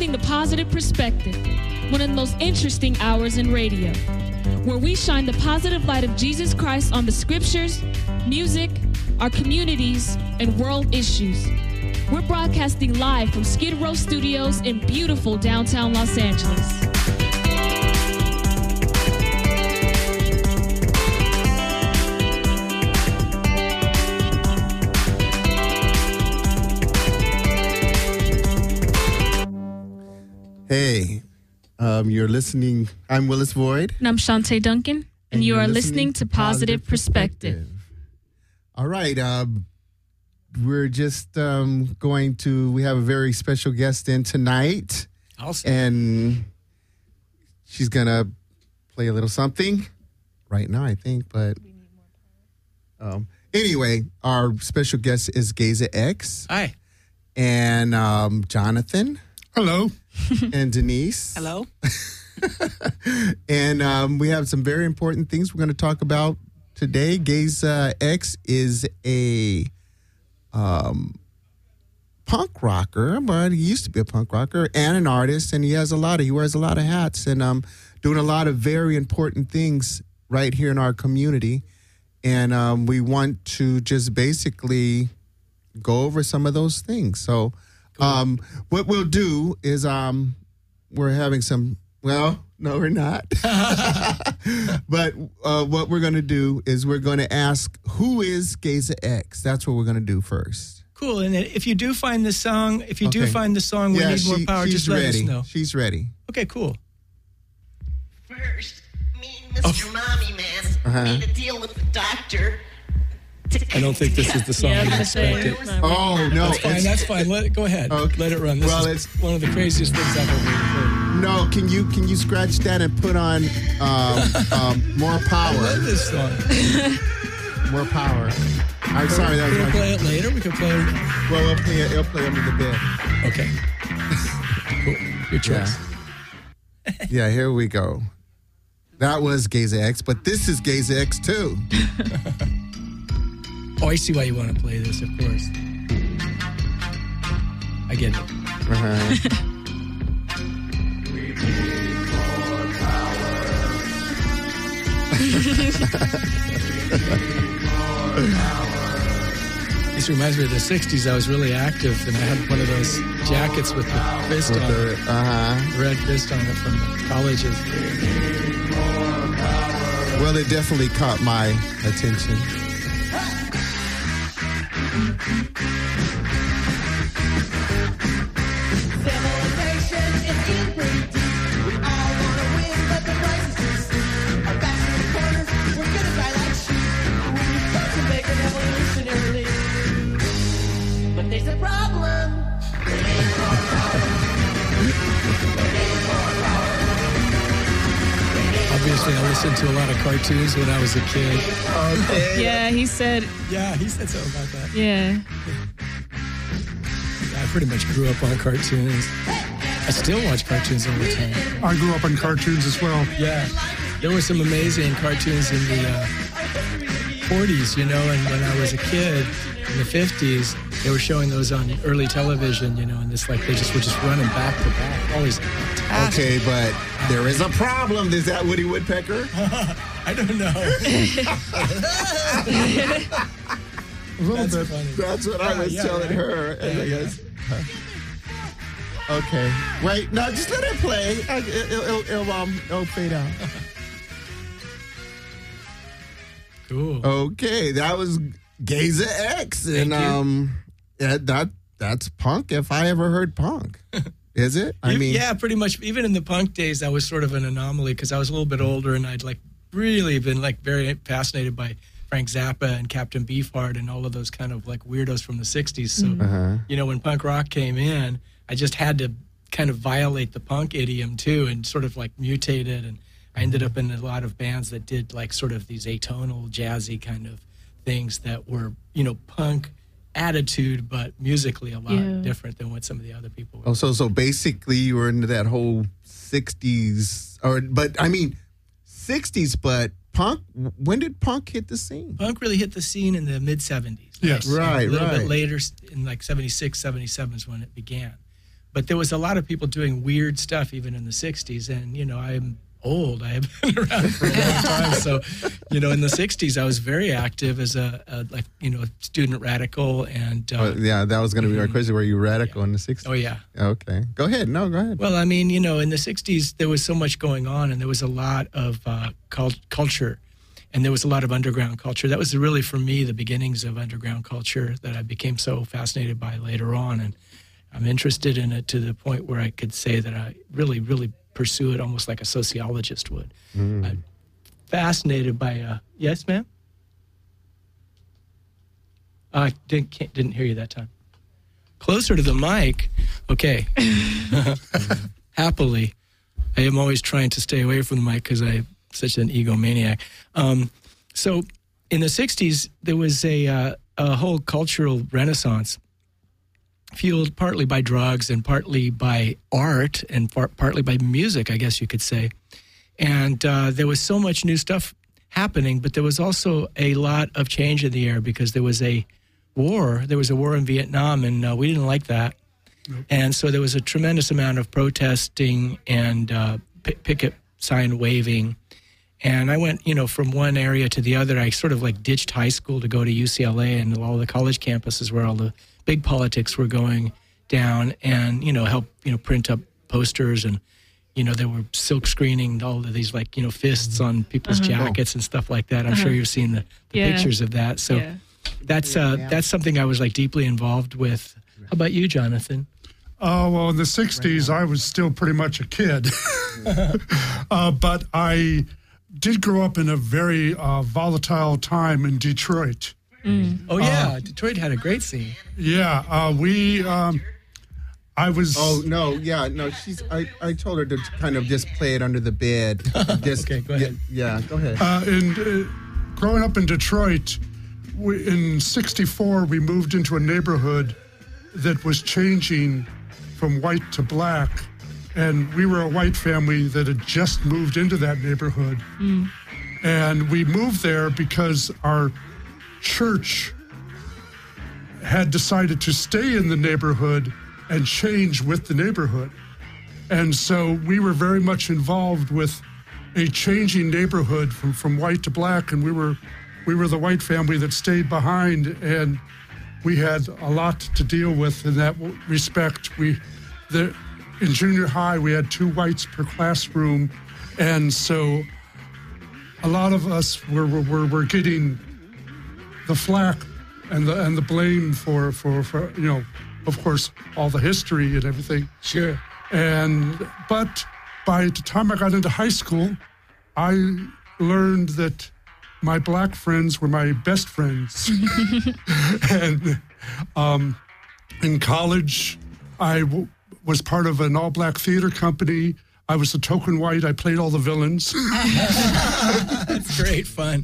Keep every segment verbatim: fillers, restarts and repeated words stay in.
listening to Positive Perspective, one of the most interesting hours in radio, where we shine the positive light of Jesus Christ on the scriptures, music, our communities, and world issues. We're broadcasting live from Skid Row Studios in beautiful downtown Los Angeles. Hey, um, you're listening. I'm Willis Void. And I'm Shantae Duncan. And, and you are listening, listening to Positive, Positive Perspective. Perspective. All right. Um, we're just um, going to, we have a very special guest in tonight. Awesome. And she's going to play a little something right now, I think. But um, anyway, our special guest is Geza X. Hi. And um, Jonathan. Hello. And Denise. Hello. And um, we have some very important things we're going to talk about today. Geza X is a um, punk rocker, but he used to be a punk rocker and an artist, and he has a lot of, he wears a lot of hats and um, doing a lot of very important things right here in our community. And um, we want to just basically go over some of those things. So Um, what we'll do is um, we're having some, well, no, we're not. But uh, what we're going to do is we're going to ask, who is Geza X? That's what we're going to do first. Cool. And if you do find the song, if you okay. do find the song, We yeah, Need she, More Power, just let ready. us know. She's ready. Okay, cool. First, me and Mister Oh. Mommy Man uh-huh. made a deal with the doctor. I don't think this is the song yeah, you expected. Oh, no. That's fine. That's fine. Let it, go ahead. Okay. Let it run. This well, is it's one of the craziest things I've ever heard. No, can you can you scratch that and put on um, um, More Power? I love this song. More Power. I'm sorry. That was Can we my... play it later? We can play it. Well, we'll play it. It'll play under the bed. Okay. Cool. Your choice. Yeah. Yeah, here we go. That was Geza X, but this is Geza X too. Oh, I see why you want to play this, of course. I get it. Uh-huh. We need more power. We need more power. This reminds me of the sixties. I was really active, and I had one of those jackets with the fist with on the, it. Uh-huh. Red fist on it from the colleges. Well, it definitely caught my attention. Civilization is in pretty deep. We all want to win, but the price is too steep. Our backs in the corners, we're gonna die like sheep. We've got to make an evolutionary leap. But there's a problem. We need more power. We need more power. Obviously, I listened to a lot of cartoons when I was a kid. Okay. Yeah, he said. Yeah, he said something about that. Yeah. I pretty much grew up on cartoons. I still watch cartoons all the time. I grew up on cartoons as well. Yeah. There were some amazing cartoons in the uh, forties, you know, and when I was a kid in the fifties, they were showing those on early television, you know, and this like they just were just running back to back. Always fantastic. Okay, but there is a problem. Is that Woody Woodpecker? I don't know. A little That's bit. funny. That's what I Yeah, was yeah, telling right. her. And Yeah, I yeah. guess, okay. Wait, no, just let it play. I, it'll, it'll, it'll, um, it'll fade out. Cool. Okay, that was Geza X. And Thank you. um, yeah, that that's punk if I ever heard punk. Is it? I You- mean, yeah, pretty much. Even in the punk days, I was sort of an anomaly because I was a little bit older and I'd like really been like very fascinated by Frank Zappa and Captain Beefheart and all of those kind of like weirdos from the sixties. So, Uh-huh. you know, when punk rock came in, I just had to kind of violate the punk idiom too and sort of like mutate it. And I ended up in a lot of bands that did like sort of these atonal, jazzy kind of things that were, you know, punk attitude, but musically a lot Yeah. different than what some of the other people were. Oh, so so basically you were into that whole sixties, or but I mean sixties, but punk. When did punk hit the scene? Punk really hit the scene in the mid seventies. Yes. Right, A little right. bit later, in like seventy-six, seventy-seven is when it began. but there was a lot of people doing weird stuff even in the sixties. And, you know, I'm old. I have been around for a long time. So, you know, in the sixties, I was very active as a, a like, you know, student radical. And uh, Oh, yeah, that was going to be my question. Were you radical in the sixties? oh, yeah. Okay. Go ahead. No, go ahead. Well, I mean, you know, in the sixties, there was so much going on, and there was a lot of uh, cult- culture, and there was a lot of underground culture. That was really, for me, the beginnings of underground culture that I became so fascinated by later on. And I'm interested in it to the point where I could say that I really, really pursue it almost like a sociologist would. Mm. I'm fascinated by, uh, yes, ma'am? I didn't, can't, didn't hear you that time. Closer to the mic. Okay. Happily. I am always trying to stay away from the mic because I'm such an egomaniac. Um, so in the sixties, there was a, uh, a whole cultural renaissance fueled partly by drugs and partly by art and par- partly by music, I guess you could say. And uh, there was so much new stuff happening, but there was also a lot of change in the air because there was a war. There was a war in Vietnam, and uh, we didn't like that. Nope. And so there was a tremendous amount of protesting and uh, p- picket sign waving. And I went, you know, from one area to the other. I sort of like ditched high school to go to U C L A and all the college campuses where all the big politics were going down, and, you know, help, you know, print up posters, and, you know, they were silk screening all of these, like, you know, fists on people's Uh-huh. jackets and stuff like that. I'm Uh-huh. sure you've seen the, the Yeah. pictures of that. So Yeah. that's uh, Yeah. that's something I was like deeply involved with. How about you, Jonathan? Uh, well, in the sixties, I was still pretty much a kid. uh, but I did grow up in a very uh, volatile time in Detroit. Oh yeah, Detroit had a great scene. Yeah, uh, we, um, I was... Oh, no, yeah, no, she's, I, I told her to kind of just play it under the bed. Just, Okay, go ahead. Yeah, yeah, go ahead. Uh, and uh, growing up in Detroit, we, in sixty-four, we moved into a neighborhood that was changing from white to black. And we were a white family that had just moved into that neighborhood. Mm. And we moved there because our church had decided to stay in the neighborhood and change with the neighborhood. And so we were very much involved with a changing neighborhood from, from white to black, and we were we were the white family that stayed behind, and we had a lot to deal with in that respect. We the in junior high we had two whites per classroom, and so a lot of us were were, were getting the flack and the and the blame for, for, for you know, of course, all the history and everything. Sure. And but by the time I got into high school, I learned that my black friends were my best friends. And um, in college, I w- was part of an all-black theater company. I was the token white. I played all the villains. That's great fun.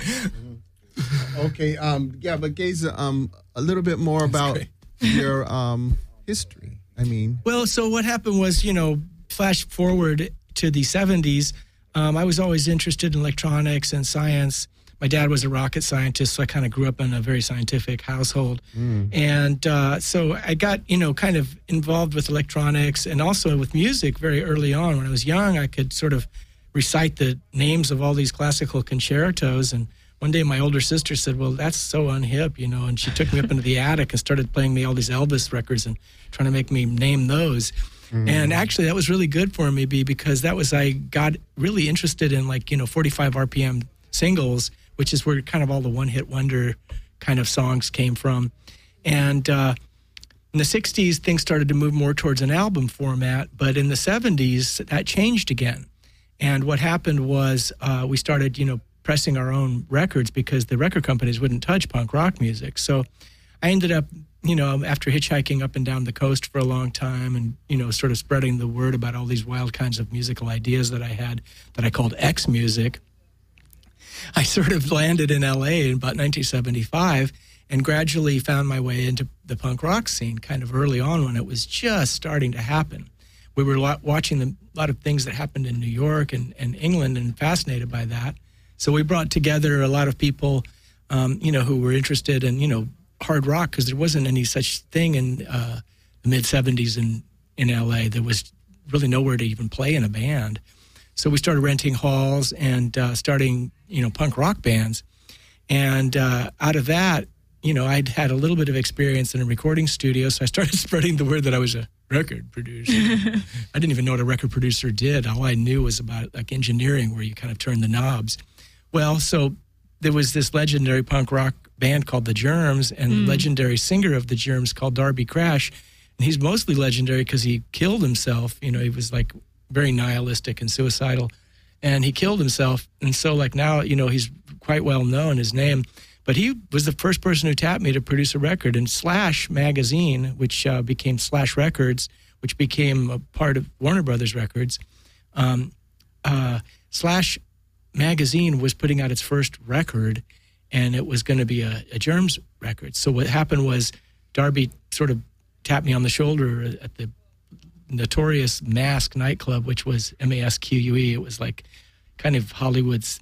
Okay, um, yeah, but Gaze, um, a little bit more about great. your um, history. I mean, Well, so what happened was, you know, flash forward to the seventies, um, I was always interested in electronics and science. My dad was a rocket scientist, so I kind of grew up in a very scientific household. Mm. And uh, so I got, you know, kind of involved with electronics and also with music very early on. When I was young, I could sort of recite the names of all these classical concertos. And one day my older sister said, well, that's so unhip, you know, and she took me up into the attic and started playing me all these Elvis records and trying to make me name those. Mm. And actually that was really good for me because that was, I got really interested in, like, you know, forty-five R P M singles, which is where kind of all the one-hit wonder kind of songs came from. And uh, in the sixties, things started to move more towards an album format, but in the seventies, that changed again. And what happened was uh, we started, you know, pressing our own records because the record companies wouldn't touch punk rock music. So I ended up, you know, after hitchhiking up and down the coast for a long time and, you know, sort of spreading the word about all these wild kinds of musical ideas that I had that I called X music, I sort of landed in L A in about nineteen seventy-five and gradually found my way into the punk rock scene kind of early on when it was just starting to happen. We were watching the, a lot of things that happened in New York and, and England and fascinated by that. So we brought together a lot of people, um, you know, who were interested in, you know, hard rock, because there wasn't any such thing in uh, the mid-seventies in in L A. There was really nowhere to even play in a band. So we started renting halls and uh, starting, you know, punk rock bands. And uh, out of that, you know, I'd had a little bit of experience in a recording studio, so I started spreading the word that I was a record producer. I didn't even know what a record producer did. All I knew was about like engineering, where you kind of turn the knobs. Well, so there was this legendary punk rock band called The Germs, and mm. the legendary singer of The Germs called Darby Crash. And he's mostly legendary because he killed himself. You know, he was like very nihilistic and suicidal, and he killed himself. And so like now, you know, he's quite well known, his name. But he was the first person who tapped me to produce a record. And Slash magazine, which uh, became Slash Records, which became a part of Warner Brothers Records, um, uh, Slash magazine was putting out its first record, and it was going to be a, a Germs record. So what happened was Darby sort of tapped me on the shoulder at the notorious Mask nightclub, which was M A S Q U E. It was like kind of Hollywood's...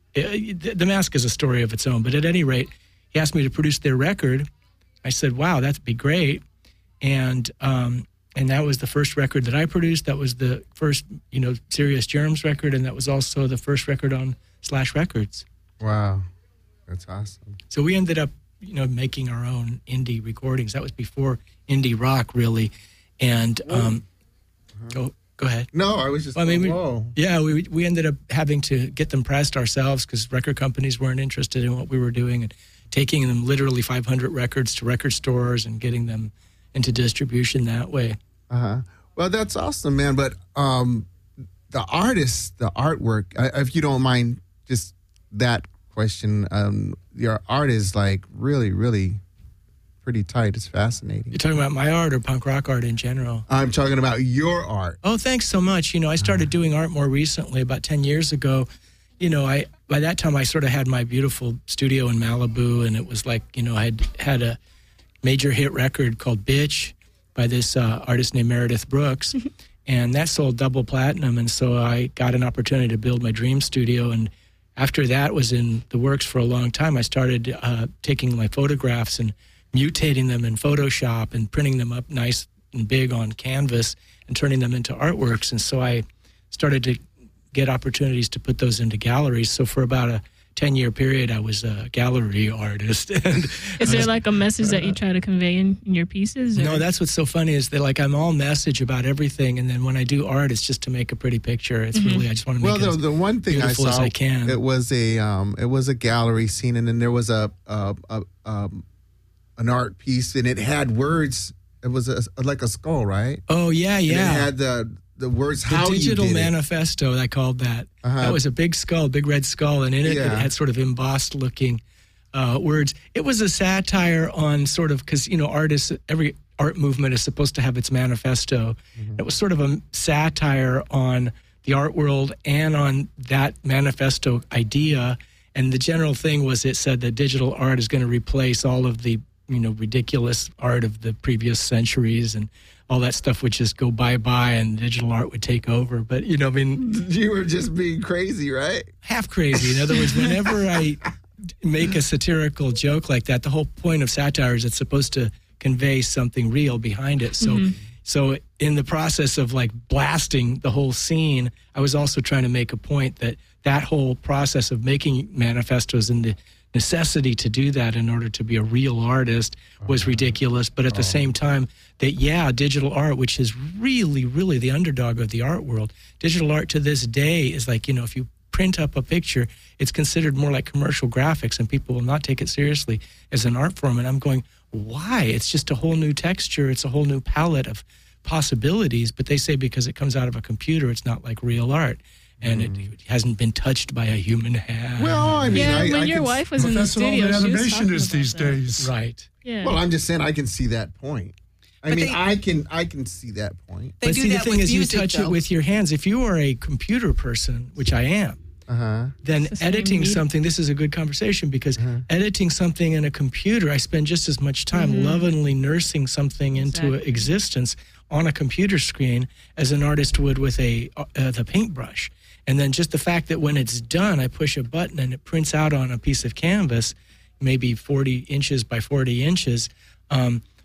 It, the Mask is a story of its own, but at any rate, he asked me to produce their record. I said, wow, that'd be great. And um, and that was the first record that I produced. That was the first, you know, serious Germs record, and that was also the first record on Slash Records. Wow. That's awesome. So we ended up, you know, making our own indie recordings. That was before indie rock, really. And um, uh-huh. go go ahead. No, I was just. Well, I mean, we, whoa. yeah, we we ended up having to get them pressed ourselves because record companies weren't interested in what we were doing, and taking them literally five hundred records to record stores and getting them into distribution that way. Uh huh. Well, that's awesome, man. But um, the artist, the artwork, I, if you don't mind, just that question. Um, your art is like really, really pretty tight. It's fascinating. You're talking about my art or punk rock art in general? I'm talking about your art. Oh, thanks so much. You know, I started doing art more recently, about ten years ago. You know, I by that time I sort of had my beautiful studio in Malibu, and it was like, you know, I had had a major hit record called Bitch by this uh, artist named Meredith Brooks, and that sold double platinum, and so I got an opportunity to build my dream studio. And after that was in the works for a long time, I started uh, taking my photographs and mutating them in Photoshop and printing them up nice and big on canvas and turning them into artworks. And so I started to get opportunities to put those into galleries. So for about a ten-year period, I was a gallery artist. And is there like a message that you try to convey in, in your pieces? Or? No, that's what's so funny is that like I'm all message about everything, and then when I do art, it's just to make a pretty picture. It's mm-hmm. really I just want to make well, it the, the one thing I beautiful saw, as I can. It was a um, it was a gallery scene, and then there was a, a, a um, an art piece, and it had words. It was a, like a skull, right? Oh yeah, yeah. And it had the the words the how digital you did manifesto. I called that. Uh-huh. That was a big skull, big red skull, and in it, Yeah. it had sort of embossed looking uh, words. It was a satire on sort of because you know artists, every art movement is supposed to have its manifesto. Mm-hmm. It was sort of a satire on the art world and on that manifesto idea. And the general thing was it said that digital art is going to replace all of the you know ridiculous art of the previous centuries, and all that stuff would just go bye-bye and digital art would take over. But, you know, I mean... You were just being crazy, right? Half crazy. In other words, whenever I make a satirical joke like that, the whole point of satire is it's supposed to convey something real behind it. So, mm-hmm. so in the process of, like, blasting the whole scene, I was also trying to make a point that that whole process of making manifestos and the necessity to do that in order to be a real artist was ridiculous. But at the same time, that, yeah, digital art, which is really, really the underdog of the art world, digital art to this day is like, you know, if you print up a picture, it's considered more like commercial graphics, and people will not take it seriously as an art form. And I'm going, why? It's just a whole new texture. It's a whole new palette of possibilities. But they say because it comes out of a computer, it's not like real art. And it hasn't been touched by a human hand. Well, I mean, yeah, I, when I your can, wife was But in the that's what all studio, the she was animation talking is about these that. days. Right. Yeah. Well, I'm just saying I can see that point. I But mean, they- I can I can see that point. They but do see, the that thing with is, music, you touch though. it with your hands. If you are a computer person, which I am, Uh huh. then It's the same editing medium. something, this is a good conversation because Uh-huh. editing something in a computer, I spend just as much time lovingly nursing something into Exactly. existence on a computer screen as an artist would with a uh, the paintbrush. And then just the fact that when it's done, I push a button and it prints out on a piece of canvas, maybe forty inches by forty inches. Um,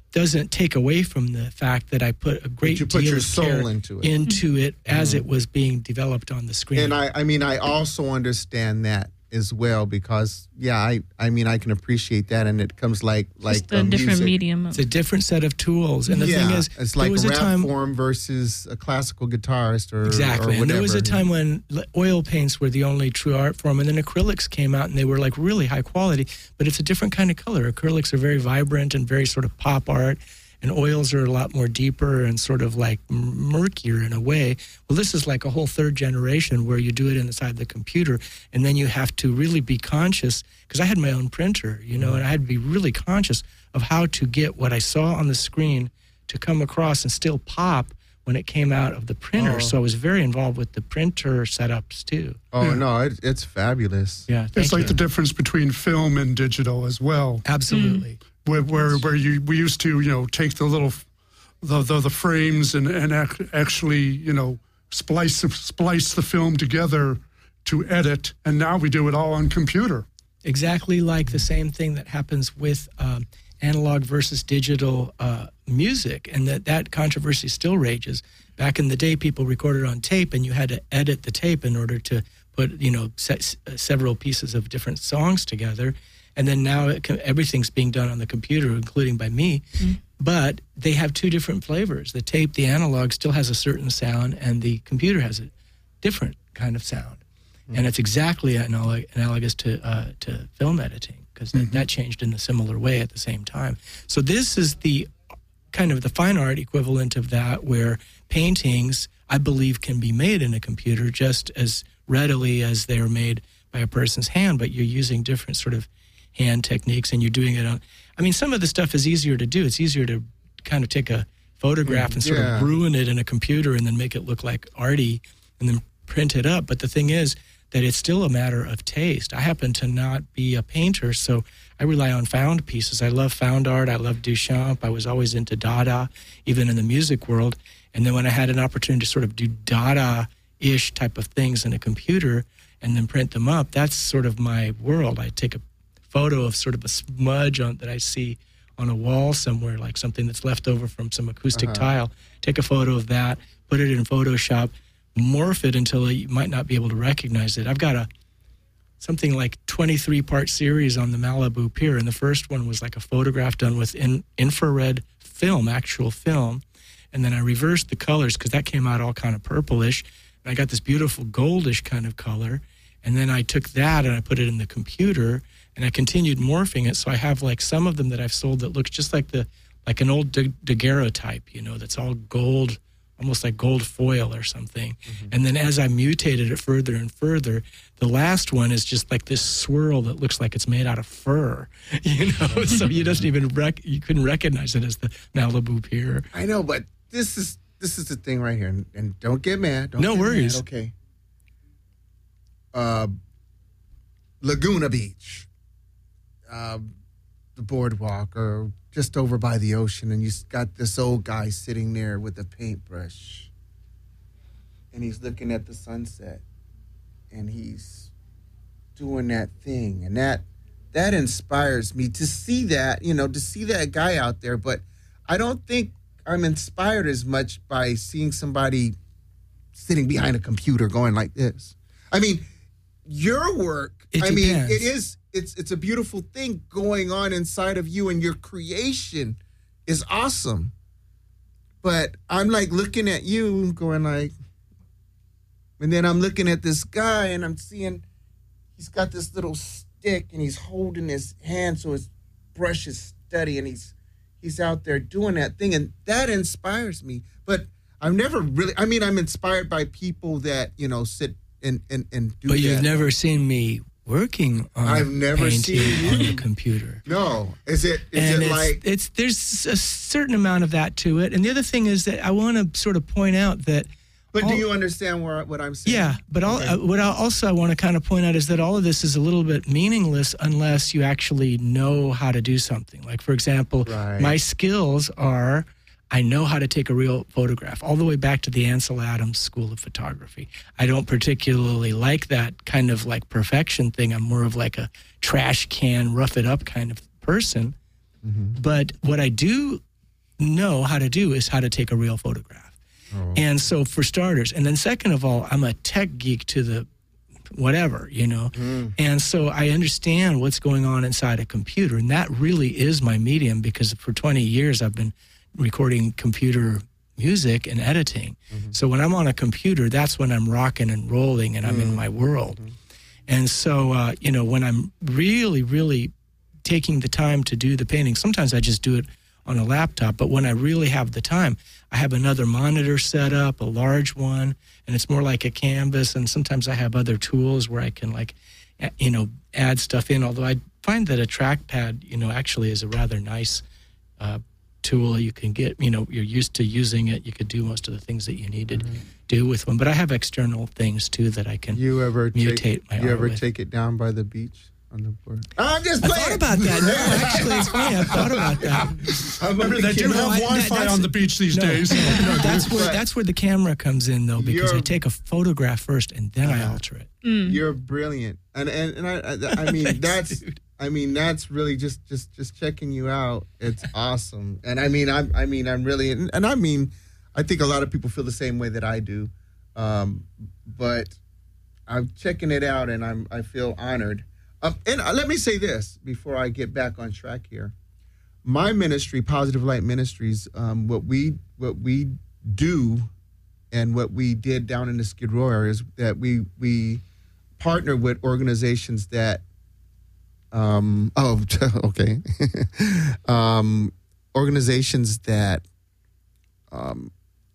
doesn't take away from the fact that I put a great you put deal your of soul care into it. into it as it was being developed on the screen. And I, I mean, I also understand that as well because, yeah, I, I mean, I can appreciate that, and it comes like like Just a uh, different music. medium. It's a different set of tools. And the yeah, thing is, it's there like was a a rap time form versus a classical guitarist or Exactly. or And there was a whatever. time when l- oil paints were the only true art form, and then acrylics came out, and they were like really high quality, but it's a different kind of color. Acrylics are very vibrant and very sort of pop art, and oils are a lot more deeper and sort of like m- murkier in a way. Well, this is like a whole third generation where you do it inside the computer, and then you have to really be conscious, because I had my own printer, you know, and I had to be really conscious of how to get what I saw on the screen to come across and still pop when it came out of the printer. Oh. So I was very involved with the printer setups too. Oh, Yeah. no, it, it's fabulous. Yeah, It's thank like you. the difference between film and digital as well. Absolutely. Where where, where you we used to you know take the little the the, the frames and and ac- actually you know splice splice the film together to edit, and now we do it all on computer. Exactly like the same thing that happens with um, analog versus digital uh, music, and that that controversy still rages. Back in the day, people recorded on tape, and you had to edit the tape in order to put, you know, se- several pieces of different songs together. And then now it can, everything's being done on the computer, including by me. Mm-hmm. But they have two different flavors. The tape, the analog, still has a certain sound, and the computer has a different kind of sound. Mm-hmm. And it's exactly analog, analogous to uh, to film editing, because mm-hmm. that, that changed in a similar way at the same time. So this is the kind of the fine art equivalent of that, where paintings, I believe, can be made in a computer just as readily as they are made by a person's hand, but you're using different sort of hand techniques, and you're doing it on, I mean, some of the stuff is easier to do. It's easier to kind of take a photograph and sort Yeah. of ruin it in a computer and then make it look like arty and then print it up. But the thing is that it's still a matter of taste. I happen to not be a painter, so I rely on found pieces. I love found art. I love Duchamp. I was always into Dada, even in the music world. And then when I had an opportunity to sort of do Dada-ish type of things in a computer and then print them up, that's sort of my world. I take a photo of sort of a smudge on, that I see on a wall somewhere, like something that's left over from some acoustic Uh-huh. tile. Take a photo of that, put it in Photoshop, morph it until you might not be able to recognize it. I've got a something like twenty-three part series on the Malibu Pier, and the first one was like a photograph done with in, infrared film, actual film, and then I reversed the colors because that came out all kind of purplish, and I got this beautiful goldish kind of color, and then I took that and I put it in the computer, and I continued morphing it, so I have like some of them that I've sold that looks just like the like an old Da- daguerreotype, you know, that's all gold, almost like gold foil or something. Mm-hmm. And then as I mutated it further and further, the last one is just like this swirl that looks like it's made out of fur, you know, so you doesn't even rec- you couldn't recognize it as the Malibu Pier. I know, but this is this is the thing right here, and, and don't get mad. Don't No get worries. Mad, okay. Uh, Laguna Beach, uh, the boardwalk, or just over by the ocean, and you got this old guy sitting there with a paintbrush, and he's looking at the sunset, and he's doing that thing, and that that inspires me to see that, you know, to see that guy out there. But I don't think I'm inspired as much by seeing somebody sitting behind a computer going like this. I mean, your work, It I mean, depends. it is, it's it's a beautiful thing going on inside of you, and your creation is awesome. But I'm like looking at you going like, and then I'm looking at this guy and I'm seeing he's got this little stick and he's holding his hand so his brush is steady, and he's he's out there doing that thing, and that inspires me. But I've never really, I mean, I'm inspired by people that, you know, sit and, and, and do But that. you've never seen me working on I've never painting seen you. on the computer. No. Is it, is and it it's, like, it's there's a certain amount of that to it. And the other thing is that I want to sort of point out that but all- do you understand where, what I'm saying? yeah, but all, Okay. uh, what I also I want to kind of point out is that all of this is a little bit meaningless unless you actually know how to do something. Like, for example, Right. my skills are I know how to take a real photograph, all the way back to the Ansel Adams School of Photography. I don't particularly like that kind of like perfection thing. I'm more of like a trash can, rough it up kind of person. Mm-hmm. But what I do know how to do is how to take a real photograph. Oh. And so for starters, and then second of all, I'm a tech geek to the whatever, you know. Mm. And so I understand what's going on inside a computer. And that really is my medium, because for twenty years I've been recording computer music and editing. Mm-hmm. So when I'm on a computer, that's when I'm rocking and rolling and I'm Mm. in my world. And so, uh, you know, when I'm really, really taking the time to do the painting, sometimes I just do it on a laptop. But when I really have the time, I have another monitor set up, a large one, and it's more like a canvas. And sometimes I have other tools where I can, like, a- you know, add stuff in. Although I find that a trackpad, you know, actually is a rather nice uh, tool you can get. You know, you're used to using it. You could do most of the things that you need to do with one. But I have external things too that I can You ever mutate take, my you art ever with. take it down by the beach on the board? I'm just I playing. thought about that. No, actually, it's funny. I thought about that. Remember, they do No, have I- Wi-Fi that's- on the beach these no, days. No, that's where Right. that's where the camera comes in, though, because I You're- take a photograph first and then I alter it. You're brilliant, and and and I I, I mean Thanks, that's dude. I mean that's really just just just checking you out. It's awesome, and I mean I I mean I'm really and, and I mean I think a lot of people feel the same way that I do, um, but I'm checking it out and I'm I feel honored. Um, and uh, let me say this before I get back on track here. My ministry, Positive Light Ministries, um, what we what we do, and what we did down in the Skid Row area is that we we partner with organizations that, um, oh, okay, um, organizations that um,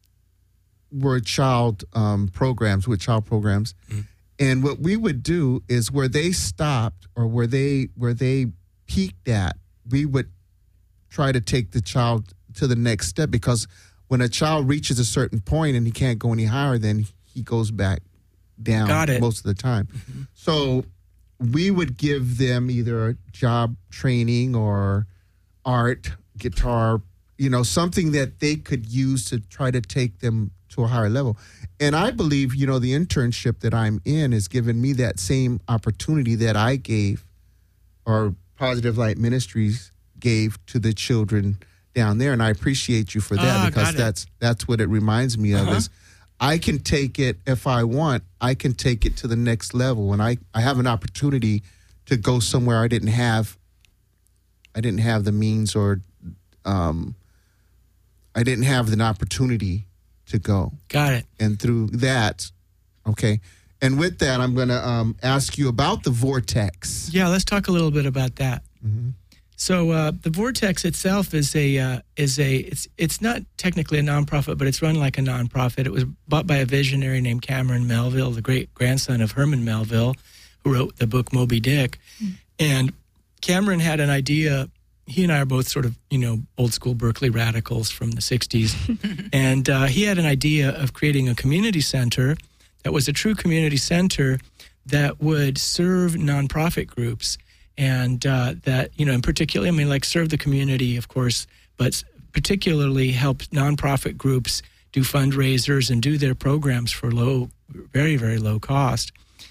were child um, programs, with child programs. And what we would do is where they stopped or where they where they peaked at, we would try to take the child to the next step, because when a child reaches a certain point and he can't go any higher, then he goes back down Got it. most of the time. So we would give them either job training or art, guitar, you know, something that they could use to try to take them to a higher level. And I believe, you know, the internship that I'm in has given me that same opportunity that I gave, or Positive Light Ministries gave to the children down there. And I appreciate you for that, Ah, because got it. that's that's what it reminds me of, Uh-huh. is I can take it, if I want, I can take it to the next level. And I, I have an opportunity to go somewhere I didn't have, I didn't have the means, or um, I didn't have an opportunity to go. Got it. And through that, okay. And with that, I'm going to um, ask you about the Vortex. Yeah, let's talk a little bit about that. So uh, the Vortex itself is a uh, is a it's it's not technically a nonprofit, but it's run like a nonprofit. It was bought by a visionary named Cameron Melville, the great grandson of Herman Melville, who wrote the book Moby Dick. And Cameron had an idea. He and I are both sort of, you know, old school Berkeley radicals from the sixties. And uh, he had an idea of creating a community center that was a true community center that would serve nonprofit groups. And uh, that, you know, in particular, I mean, like serve the community, of course, but particularly help nonprofit groups do fundraisers and do their programs for low, very, very low cost.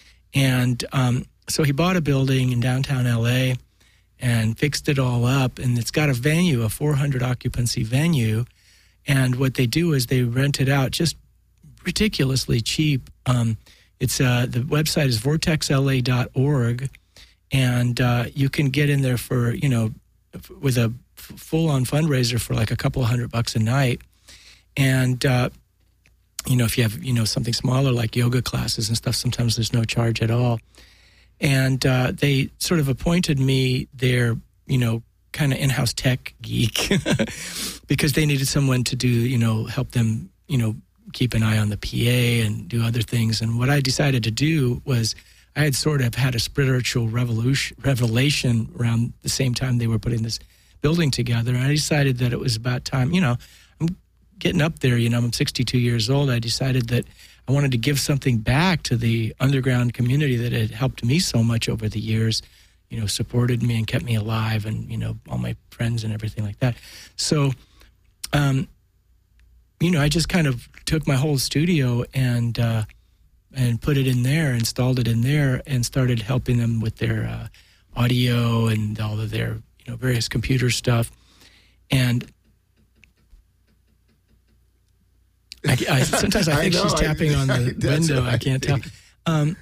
And um, so he bought a building in downtown L A and fixed it all up. And it's got a venue, a four hundred occupancy venue. And what they do is they rent it out just ridiculously cheap. Um, it's uh, the website is vortex L A dot org. And uh, you can get in there for, you know, f- with a f- full-on fundraiser for like a couple of hundred bucks a night. And, uh, you know, if you have, you know, something smaller like yoga classes and stuff, sometimes there's no charge at all. And uh, they sort of appointed me their, you know, kind of in-house tech geek because they needed someone to do, you know, help them, you know, keep an eye on the P A and do other things. And what I decided to do was I had sort of had a spiritual revolution, revelation around the same time they were putting this building together. And I decided that it was about time, you know, I'm getting up there, you know, I'm sixty-two years old. I decided that I wanted to give something back to the underground community that had helped me so much over the years, you know, supported me and kept me alive and, you know, all my friends and everything like that. So, um, you know, I just kind of took my whole studio and, uh, and put it in there, installed it in there, and started helping them with their uh, audio and all of their, you know, various computer stuff. And I, I, sometimes I I think know, she's I- tapping on the that's window. what I I can't tell. think. Um,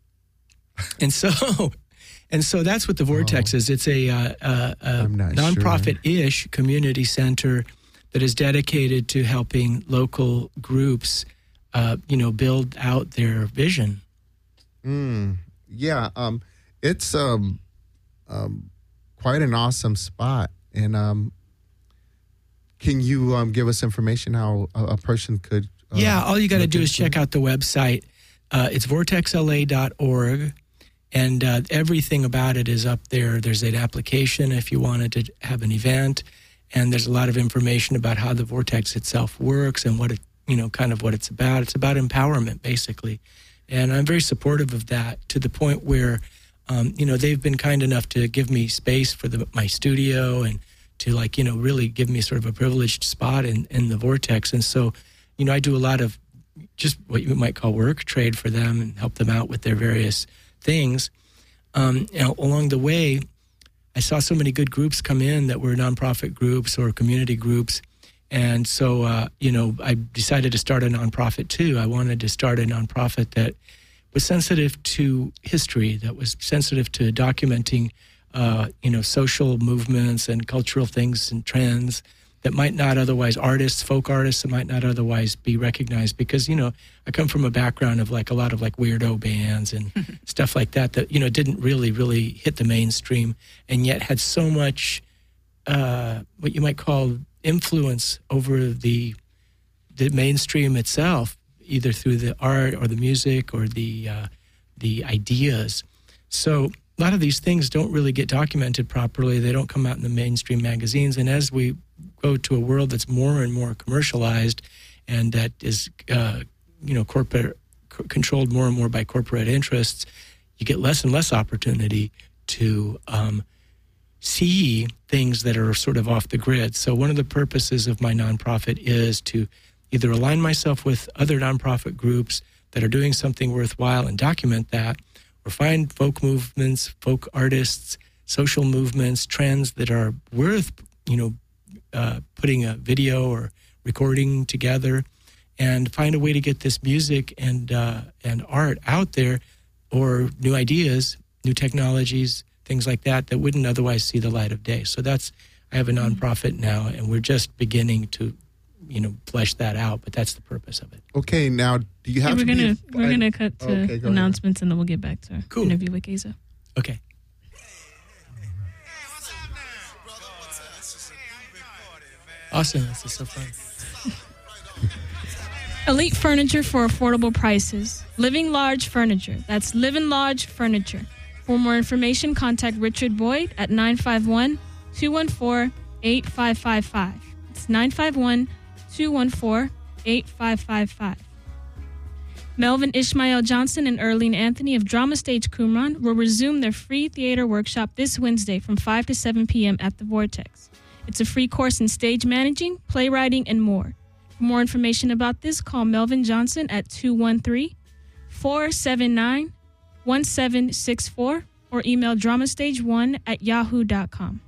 and so, and so that's what the Vortex is. It's a, uh, uh, a I'm not nonprofit-ish community center that is dedicated to helping local groups, uh, you know, build out their vision. Mm, yeah, um, it's um, um, quite an awesome spot. And um, can you um, give us information how a, a person could? Uh, Yeah, all you got to look do is into check it? out the website. Uh, it's vortex l a dot org, and uh, everything about it is up there. There's an application if you wanted to have an event, and there's a lot of information about how the Vortex itself works and what it, you know, kind of what it's about. It's about empowerment, basically, and I'm very supportive of that to the point where, um, you know, they've been kind enough to give me space for the, my studio and to, like, you know, really give me sort of a privileged spot in, in the Vortex, and so, you know, I do a lot of just what you might call work trade for them and help them out with their various things. Um, you know, along the way, I saw so many good groups come in that were nonprofit groups or community groups. And so, uh, you know, I decided to start a nonprofit too. I wanted to start a nonprofit that was sensitive to history, that was sensitive to documenting, uh, you know, social movements and cultural things and trends that might not otherwise, artists, folk artists that might not otherwise be recognized. Because, you know, I come from a background of like a lot of like weirdo bands and stuff like that, that, you know, didn't really, really hit the mainstream and yet had so much, uh, what you might call influence over the, the mainstream itself, either through the art or the music or the, uh, the ideas. So a lot of these things don't really get documented properly. They don't come out in the mainstream magazines. And as we go to a world that's more and more commercialized and that is, uh, you know, corporate c- controlled more and more by corporate interests, you get less and less opportunity to um, see things that are sort of off the grid. So one of the purposes of my nonprofit is to either align myself with other nonprofit groups that are doing something worthwhile and document that, or find folk movements, folk artists, social movements, trends that are worth, you know, uh, putting a video or recording together, and find a way to get this music and uh, and art out there, or new ideas, new technologies, things like that that wouldn't otherwise see the light of day. So that's, I have a nonprofit now, and we're just beginning to, you know, flesh that out. But that's the purpose of it. Okay, now do you have Hey, we're to gonna be? we're gonna cut to Okay, go announcements and then we'll get back to our Cool. interview with Geza. Okay. Awesome. This is so fun. Elite furniture for affordable prices. Living Large Furniture. That's Living Large Furniture. For more information, contact Richard Boyd at nine five one, two one four, eight five five five. It's nine five one, two one four, eight five five five. Melvin Ishmael Johnson and Earlene Anthony of Drama Stage Qumran will resume their free theater workshop this Wednesday from five to seven p.m. at the Vortex. It's a free course in stage managing, playwriting, and more. For more information about this, call Melvin Johnson at two one three, four seven nine, one seven six four or email dramastage one at yahoo dot com.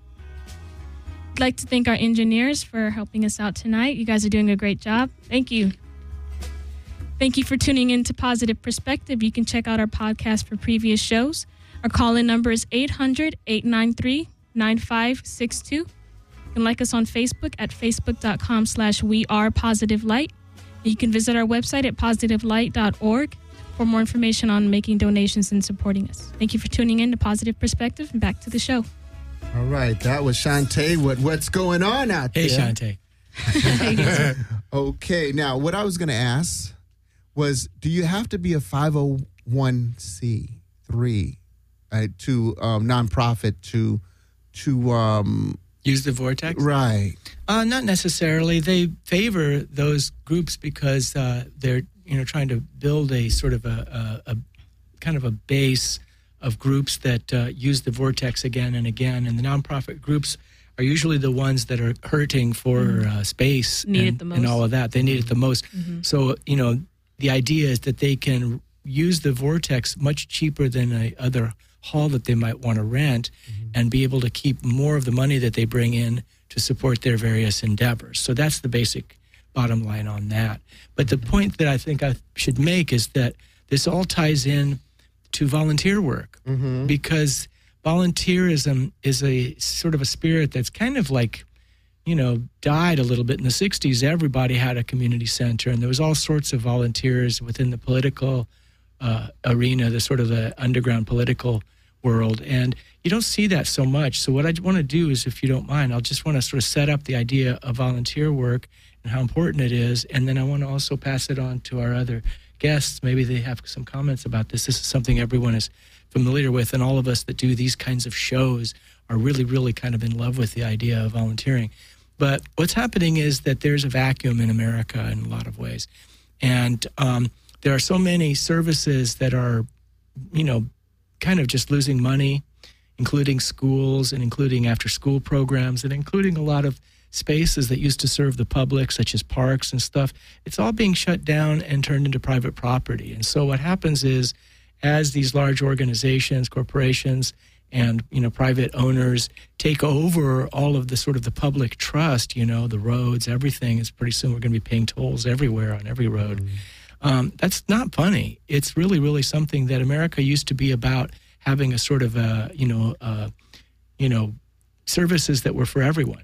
I'd like to thank our engineers for helping us out tonight. You guys are doing a great job. Thank you. Thank you for tuning in to Positive Perspective. You can check out our podcast for previous shows. Our call-in number is eight hundred, eight nine three, nine five six two. You can like us on Facebook at facebook.com slash we are positive light. You can visit our website at positive light dot org for more information on making donations and supporting us. Thank you for tuning in to Positive Perspective, and back to the show. All right, that was Shantae. What what's going on out Hey, there? Shantae. Okay, now what I was going to ask was, do you have to be a five oh one c three uh, to um, nonprofit to to um, Use the Vortex? right? Uh, not necessarily. They favor those groups because uh, they're, you know, trying to build a sort of a, a, a kind of a base of groups that uh, use the Vortex again and again. And the nonprofit groups are usually the ones that are hurting for uh, space Need it and, the and most. all of that. They need it the most. So, you know, the idea is that they can use the Vortex much cheaper than a other hall that they might want to rent, and be able to keep more of the money that they bring in to support their various endeavors. So that's the basic bottom line on that. But the point that I think I should make is that this all ties in to volunteer work, Mm-hmm. because volunteerism is a sort of a spirit that's kind of like, you know, died a little bit in the sixties. Everybody had a community center, and there was all sorts of volunteers within the political uh, arena, the sort of the underground political world. And you don't see that so much. So what I want to do is, if you don't mind, I'll just want to sort of set up the idea of volunteer work and how important it is. And then I want to also pass it on to our other guests. Maybe they have some comments about this. This is something everyone is familiar with, and all of us that do these kinds of shows are really, really kind of in love with the idea of volunteering. But what's happening is that there's a vacuum in America in a lot of ways. And um, there are so many services that are, you know, kind of just losing money, including schools and including after-school programs and including a lot of spaces that used to serve the public, such as parks and stuff. It's all being shut down and turned into private property. And so what happens is, as these large organizations, corporations, and, you know, private owners take over all of the sort of the public trust, you know, the roads, everything, is pretty soon we're going to be paying tolls everywhere on every road. Mm-hmm. Um, that's not funny. It's really, really something that America used to be about, having a sort of a, you know, uh, you know, services that were for everyone.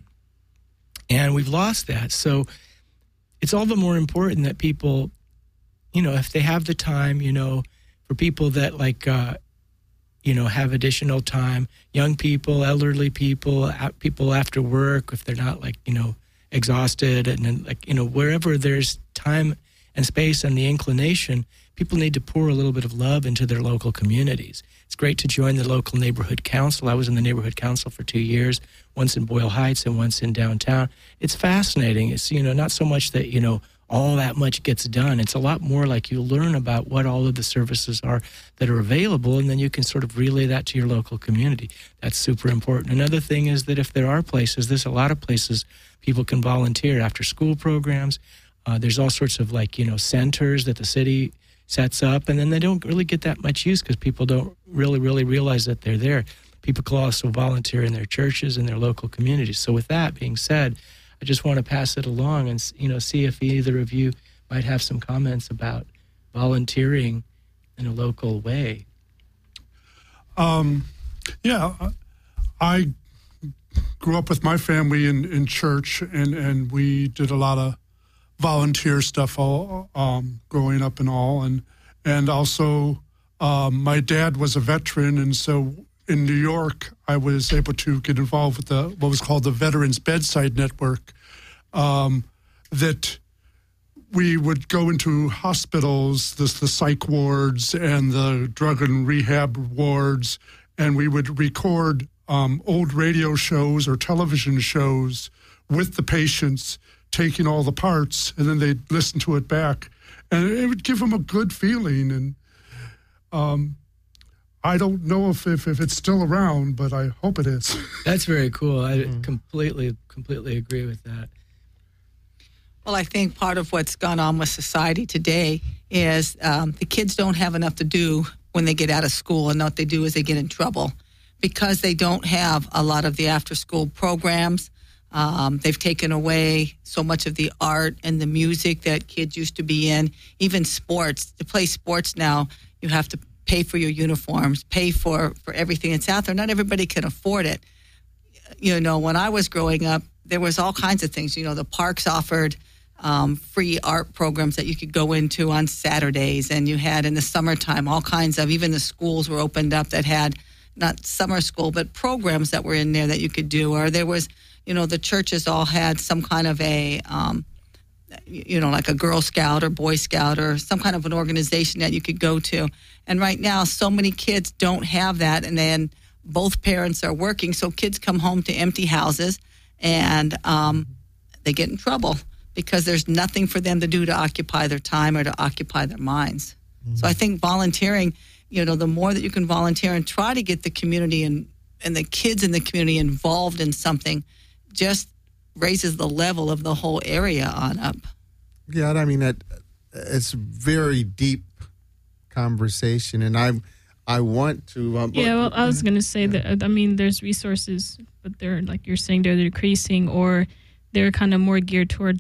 And we've lost that. So it's all the more important that people, you know, if they have the time, you know, for people that like, uh, you know, have additional time, young people, elderly people, people after work, if they're not like, you know, exhausted, and then like, you know, wherever there's time and space and the inclination, people need to pour a little bit of love into their local communities. It's great to join the local neighborhood council. I was in the neighborhood council for two years, once in Boyle Heights and once in downtown. It's fascinating. It's, you know, not so much that, you know, all that much gets done. It's a lot more like you learn about what all of the services are that are available, and then you can sort of relay that to your local community. That's super important. Another thing is that if there are places, there's a lot of places people can volunteer, after school programs. Uh, there's all sorts of like, you know, centers that the city sets up, and then they don't really get that much use because people don't really, really realize that they're there. People can also volunteer in their churches and their local communities. So with that being said, I just want to pass it along and, you know, see if either of you might have some comments about volunteering in a local way. Um, yeah, I grew up with my family in, in church, and, and we did a lot of volunteer stuff all um, growing up and all. And, and also um, my dad was a veteran, and so in New York, I was able to get involved with the what was called the Veterans Bedside Network, um, that we would go into hospitals, the, the psych wards and the drug and rehab wards, and we would record um, old radio shows or television shows with the patients, taking all the parts, and then they'd listen to it back. And it would give them a good feeling. And um, I don't know if, if, if it's still around, but I hope it is. That's very cool. I mm-hmm. completely, completely agree with that. Well, I think part of what's gone on with society today is um, the kids don't have enough to do when they get out of school, and what they do is they get in trouble because they don't have a lot of the after-school programs. Um, they've taken away so much of the art and the music that kids used to be in, even sports. To play sports now, you have to pay for your uniforms, pay for, for everything that's out there. Not everybody can afford it. You know, when I was growing up, there was all kinds of things. You know, the parks offered um, free art programs that you could go into on Saturdays, and you had in the summertime all kinds of, even the schools were opened up that had not summer school, but programs that were in there that you could do. Or there was, you know, the churches all had some kind of a, um, you know, like a Girl Scout or Boy Scout or some kind of an organization that you could go to. And right now, so many kids don't have that, and then both parents are working, so kids come home to empty houses, and um, they get in trouble because there's nothing for them to do to occupy their time or to occupy their minds. Mm-hmm. So I think volunteering, you know, the more that you can volunteer and try to get the community and, and the kids in the community involved in something, just raises the level of the whole area on up. Yeah, I mean, that it's very deep conversation, and I I want to. Um, yeah, well, I was going to say that, I mean, there's resources, but they're, like you're saying, they're decreasing, or they're kind of more geared towards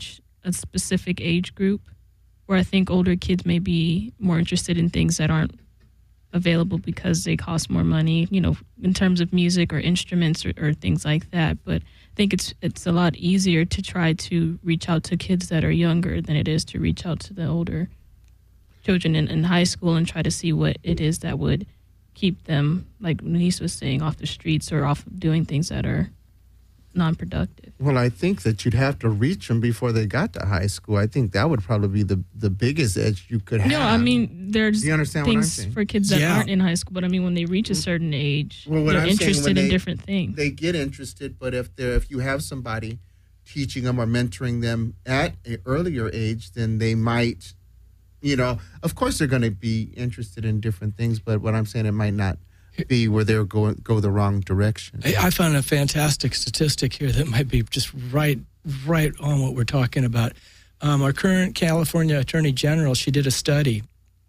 a specific age group, where I think older kids may be more interested in things that aren't available because they cost more money, you know, in terms of music or instruments or, or things like that. But I think it's it's a lot easier to try to reach out to kids that are younger than it is to reach out to the older children in, in high school and try to see what it is that would keep them, like Denise was saying, off the streets or off of doing things that are non-productive. Well, I think that you'd have to reach them before they got to high school. I think that would probably be the, the biggest edge you could have. No, I mean, there's you understand what I'm things saying? for kids that Yeah. aren't in high school, but I mean, when they reach a certain age, Well, what they're I'm saying, when interested in they- different things. They get interested, but if they're if you have somebody teaching them or mentoring them at an earlier age, then they might, you know, of course they're going to be interested in different things, but what I'm saying, it might not be where they're going go the wrong direction. I, I found a fantastic statistic here that might be just right, right on what we're talking about. Um, our current California Attorney General, she did a study,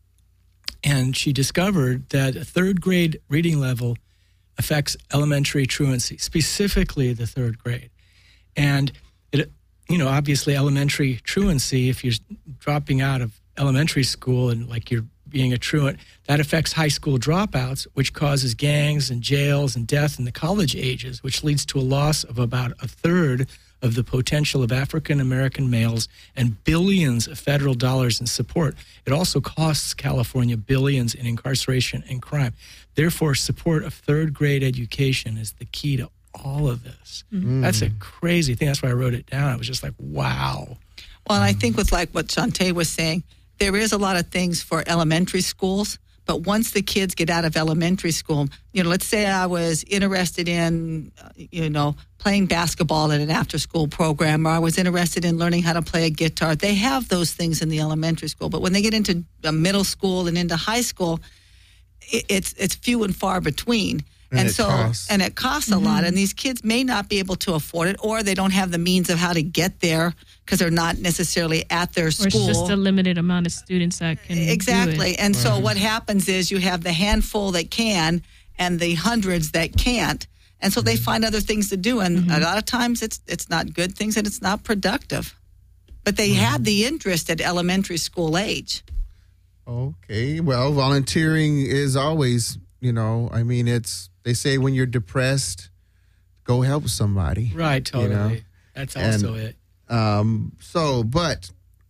and she discovered that a third grade reading level affects elementary truancy, specifically the third grade. And it, you know, obviously elementary truancy, if you're dropping out of elementary school and like you're being a truant, that affects high school dropouts, which causes gangs and jails and death in the college ages, which leads to a loss of about a third of the potential of African American males and billions of federal dollars in support. It also costs California billions in incarceration and crime. Therefore, support of third grade education is the key to all of this. Mm-hmm. That's a crazy thing. That's why I wrote it down. I was just like, wow. Well, and I think with like what Shantae was saying, there is a lot of things for elementary schools, but once the kids get out of elementary school, you know, let's say I was interested in, uh, you know, playing basketball in an after-school program, or I was interested in learning how to play a guitar. They have those things in the elementary school, but when they get into uh, middle school and into high school, it, it's it's few and far between. And And, it so, costs. and it costs a lot, and these kids may not be able to afford it, or they don't have the means of how to get there because they're not necessarily at their Or school. it's just a limited amount of students that can Exactly. do it. And so what happens is you have the handful that can and the hundreds that can't. And so they find other things to do. And a lot of times it's it's not good things and it's not productive. But they had the interest at elementary school age. Okay, well, volunteering is always, you know, I mean, it's, they say when you're depressed, go help somebody. Right, totally. You know? That's And- also it. Um, so, but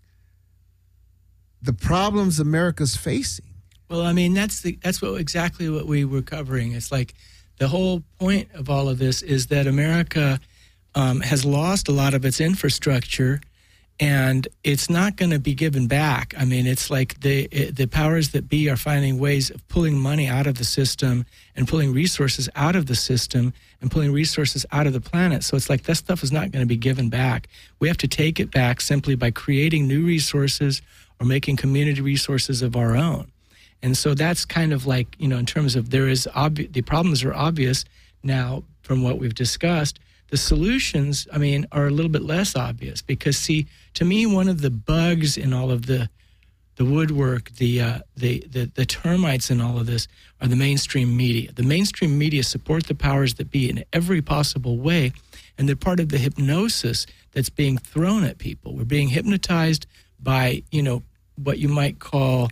the problems America's facing. Well, I mean, that's the, that's what exactly what we were covering. It's like the whole point of all of this is that America um, has lost a lot of its infrastructure, and it's not going to be given back. I mean, it's like the it, the powers that be are finding ways of pulling money out of the system and pulling resources out of the system and pulling resources out of the planet. So it's like that stuff is not going to be given back. We have to take it back simply by creating new resources or making community resources of our own. And so that's kind of like, you know, in terms of there is obvi- the problems are obvious now from what we've discussed. The solutions, I mean, are a little bit less obvious because, see, to me, one of the bugs in all of the the woodwork, the uh, the, the the termites in all of this are the mainstream media. The mainstream media support the powers that be in every possible way, and they're part of the hypnosis that's being thrown at people. We're being hypnotized by, you know, what you might call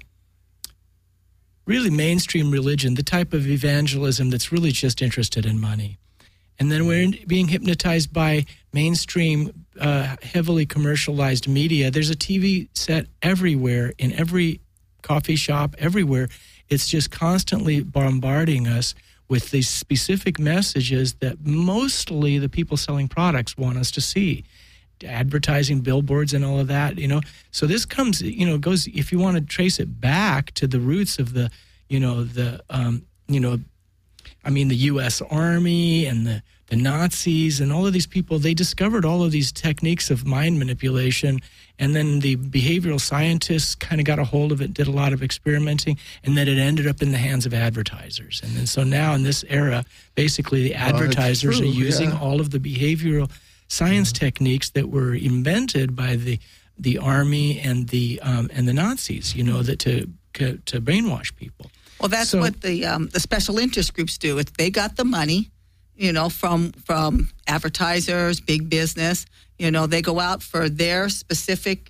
really mainstream religion, the type of evangelism that's really just interested in money. And then we're being hypnotized by mainstream, uh, heavily commercialized media. There's a T V set everywhere, in every coffee shop, everywhere. It's just constantly bombarding us with these specific messages that mostly the people selling products want us to see. Advertising, billboards, and all of that, you know. So this comes, you know, goes, if you want to trace it back to the roots of the, you know, the, um, you know, I mean, the U S Army and the, the Nazis and all of these people, they discovered all of these techniques of mind manipulation. And then the behavioral scientists kind of got a hold of it, did a lot of experimenting, and then it ended up in the hands of advertisers. And then so now in this era, basically the advertisers true, are using yeah. all of the behavioral science mm-hmm. techniques that were invented by the the army and the um, and the Nazis, you know, that to to brainwash people. Well, that's So- what the um, the special interest groups do. If they got the money, you know, from from advertisers, big business, You know, they go out for their specific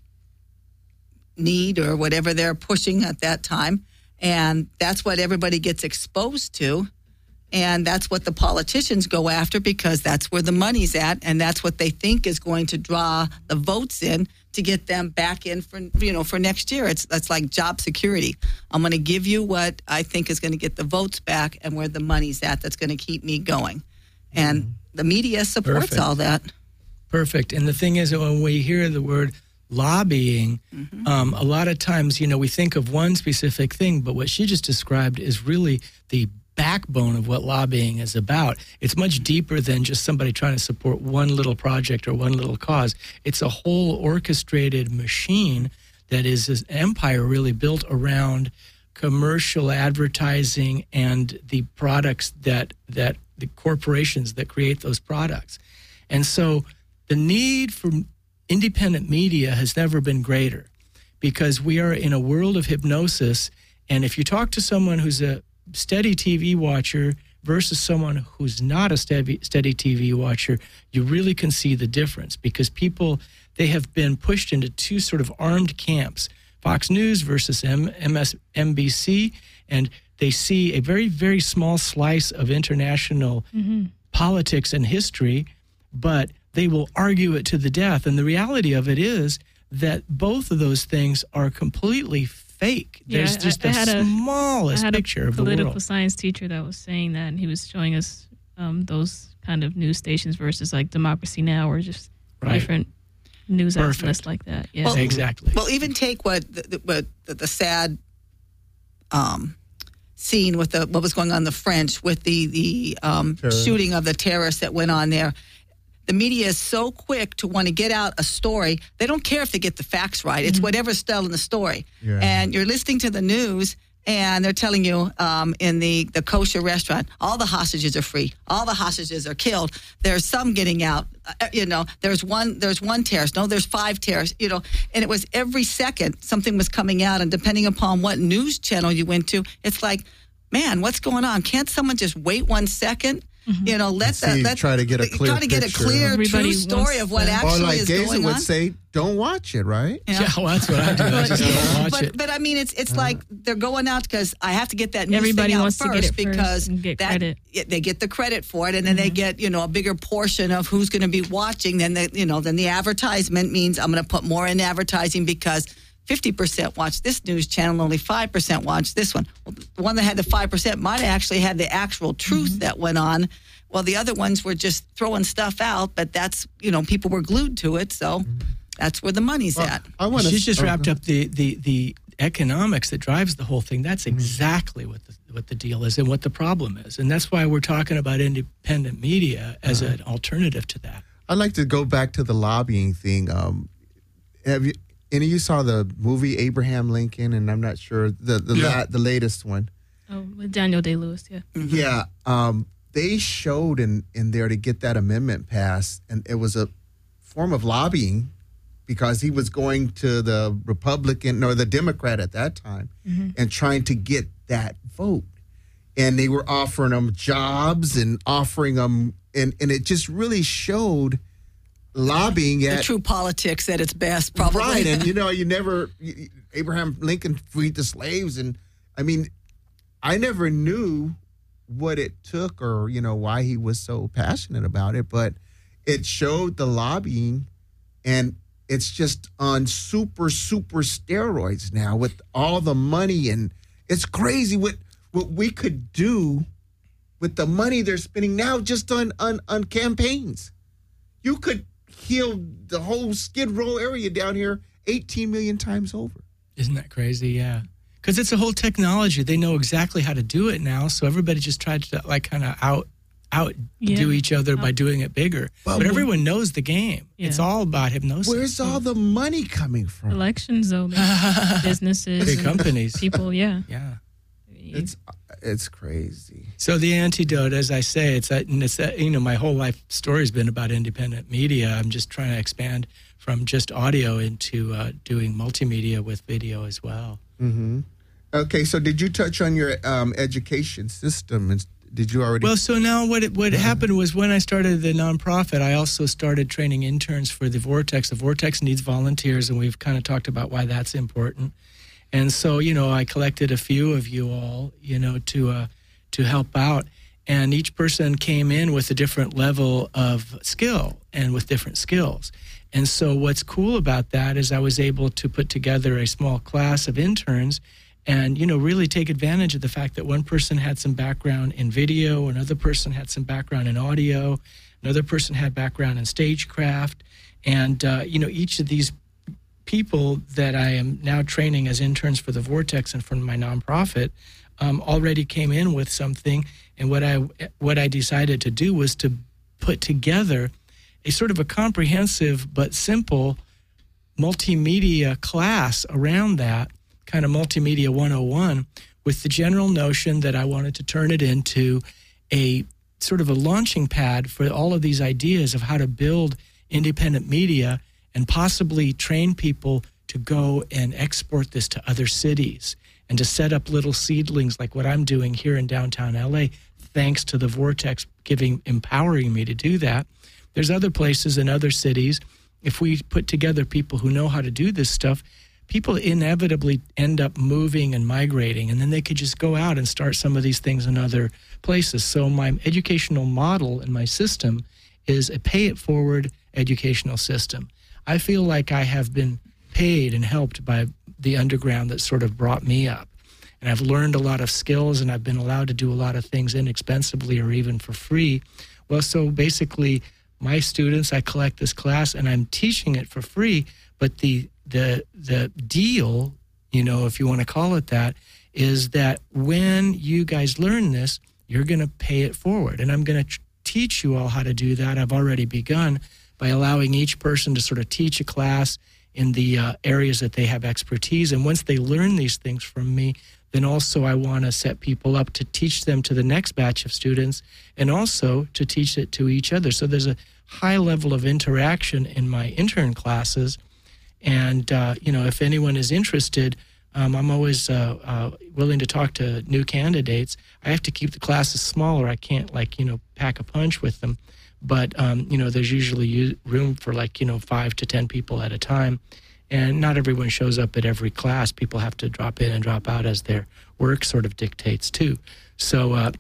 need or whatever they're pushing at that time. And that's what everybody gets exposed to. And that's what the politicians go after because that's where the money's at. And that's what they think is going to draw the votes in to get them back in for, you know, for next year. It's that's like job security. I'm going to give you what I think is going to get the votes back and where the money's at that's going to keep me going. And mm-hmm. the media supports Perfect. all that. Perfect. And the thing is that when we hear the word lobbying, mm-hmm. um, a lot of times, you know, we think of one specific thing, but what she just described is really the backbone of what lobbying is about. It's much deeper than just somebody trying to support one little project or one little cause. It's a whole orchestrated machine that is an empire really built around commercial advertising and the products that that the corporations that create those products. And so the need for independent media has never been greater because we are in a world of hypnosis. And if you talk to someone who's a steady T V watcher versus someone who's not a steady, steady T V watcher, you really can see the difference because people, they have been pushed into two sort of armed camps, Fox News versus M- MS, M B C, and they see a very, very small slice of international mm-hmm. politics and history, but they will argue it to the death. And the reality of it is that both of those things are completely fake. Yeah, There's just I, I the had a, smallest I had picture a of the political world. science teacher that was saying that, and he was showing us um, those kind of news stations versus like Democracy Now! Or just Right. different news Perfect. outlets like that. Yeah, Well, Exactly. Well, even take what the, the, what the, the sad um, scene with the what was going on in the French with the the um, shooting of the terrorists that went on there. The media is so quick to want to get out a story. They don't care if they get the facts right. It's mm-hmm. whatever's telling the story. Yeah. And you're listening to the news, and they're telling you um, in the, the kosher restaurant, all the hostages are free. All the hostages are killed. There's some getting out. Uh, you know, there's one there's one terrorist. No, there's five terrorists. You know, and it was every second something was coming out. And depending upon what news channel you went to, it's like, man, what's going on? Can't someone just wait one second? Mm-hmm. You know, let See, the let, try to get a clear try to get a picture. clear, Everybody true story of what to- actually Or like is Gaza going would on. say, don't watch it, right? Yeah. Yeah, well, that's what I do. I just don't watch but, it. but I mean, it's it's like they're going out because I have to get that news Everybody thing out wants to first get it first because and get that, credit. yeah, they get the credit for it, and then mm-hmm. they get you know a bigger portion of who's going to be watching. Then the you know then the advertisement means I'm going to put more in advertising because fifty percent watch this news channel, only five percent watch this one. Well, the one that had the five percent might have actually had the actual truth mm-hmm. that went on. Well, the other ones were just throwing stuff out, but that's, you know, people were glued to it. So that's where the money's Well, at. I want She's just wrapped up the, the, the economics that drives the whole thing. That's exactly what the, what the deal is and what the problem is. And that's why we're talking about independent media as uh-huh. an alternative to that. I'd like to go back to the lobbying thing. Um, have you, any of you saw the movie Abraham Lincoln? And I'm not sure, the the, Yeah. la- the latest one. Oh, with Daniel Day-Lewis, yeah. Mm-hmm. Yeah. Um, they showed in, in there to get that amendment passed, and it was a form of lobbying because he was going to the Republican or the Democrat at that time mm-hmm. and trying to get that vote. And they were offering them jobs and offering them, and, and it just really showed lobbying at The true politics at its best, probably. right. And you know, you never you- Abraham Lincoln freed the slaves, and I mean, I never knew what it took or you know why he was so passionate about it, but it showed the lobbying, and it's just on super super steroids now with all the money, and it's crazy what what we could do with the money they're spending now just on on, on campaigns. You could heal the whole Skid Row area down here eighteen million times over. Isn't that crazy? Yeah. Because it's a whole technology. They know exactly how to do it now. So everybody just tried to like kind of out out Yeah. do each other by doing it bigger. Well, but well- everyone knows the game. Yeah. It's all about hypnosis. Where's all the money coming from? Elections, though, make businesses, Big and companies. people, yeah. Yeah. It's it's crazy. So the antidote, as I say, it's that, and it's that, you know, my whole life story has been about independent media. I'm just trying to expand from just audio into uh, doing multimedia with video as well. Mm-hmm. Okay, so did you touch on your um, education system? And did you already? Well, so now what it, what happened was when I started the nonprofit, I also started training interns for the Vortex. The Vortex needs volunteers, and we've kind of talked about why that's important. And so, you know, I collected a few of you all, you know, to uh, to help out. And each person came in with a different level of skill and with different skills. And so what's cool about that is I was able to put together a small class of interns and, you know, really take advantage of the fact that one person had some background in video, another person had some background in audio, another person had background in stagecraft. And, uh, you know, each of these people that I am now training as interns for the Vortex and for my nonprofit um, already came in with something. And what I what I decided to do was to put together a sort of a comprehensive but simple multimedia class around that, kind of Multimedia one oh one, with the general notion that I wanted to turn it into a sort of a launching pad for all of these ideas of how to build independent media and possibly train people to go and export this to other cities and to set up little seedlings like what I'm doing here in downtown L A, thanks to the Vortex giving, empowering me to do that. There's other places in other cities. If we put together people who know how to do this stuff, people inevitably end up moving and migrating, and then they could just go out and start some of these things in other places. So my educational model and my system is a pay-it-forward educational system. I feel like I have been paid and helped by the underground that sort of brought me up. And I've learned a lot of skills, and I've been allowed to do a lot of things inexpensively or even for free. Well, so basically, my students, I collect this class, and I'm teaching it for free, but the the the deal, you know, if you want to call it that, is that when you guys learn this, you're going to pay it forward. And I'm going to tr- teach you all how to do that. I've already begun by allowing each person to sort of teach a class in the uh, areas that they have expertise. And once they learn these things from me, then also I want to set people up to teach them to the next batch of students and also to teach it to each other. So there's a high level of interaction in my intern classes. And, uh, you know, if anyone is interested, um, I'm always uh, uh, willing to talk to new candidates. I have to keep the classes smaller. I can't, like, you know, pack a punch with them. But, um, you know, there's usually u- room for, like, you know, five to ten people at a time. And not everyone shows up at every class. People have to drop in and drop out as their work sort of dictates, too. So uh,